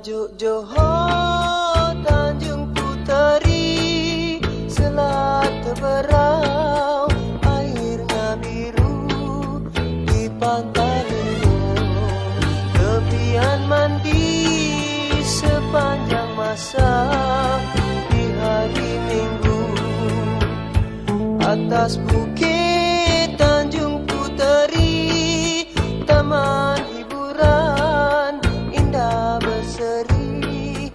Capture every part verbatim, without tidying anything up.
Tajuk Johor Tanjung Puteri, Selat Teberau, airnya biru di pantai Lindung, tepian mandi sepanjang masa di hari Minggu. Atas bukit Tanjung Puteri, taman hiburan indah berseri,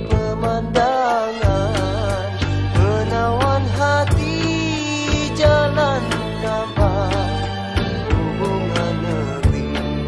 pemandangan menawan hati, jalan tambah hubungan negeri.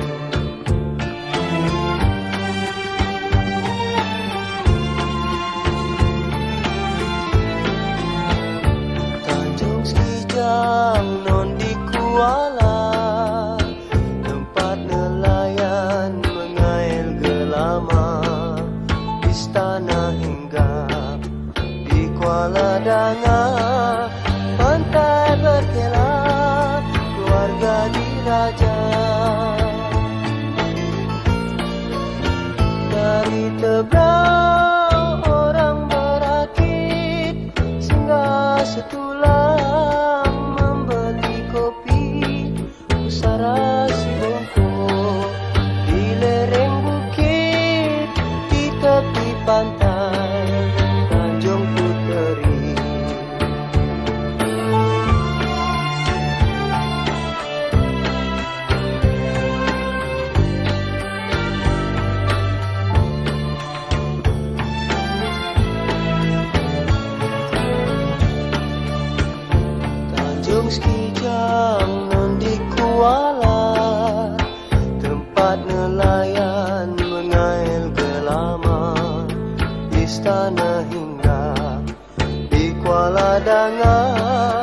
Tanjung Sekijang non di Kuala, tempat nelayan mengail gelama, istana hinggap di Kuala Dangah, pantai berkelap, keluarga diraja. Dari Tebrau orang berakit, singgah setulang membeli kopi, pusara si bongkok di lereng bukit, di tepi pantai Tanjung Puteri. Tanjung Sekijang non di Kuala, tempat nelayan mengail gelama, istana hinggap di Kuala Dangah,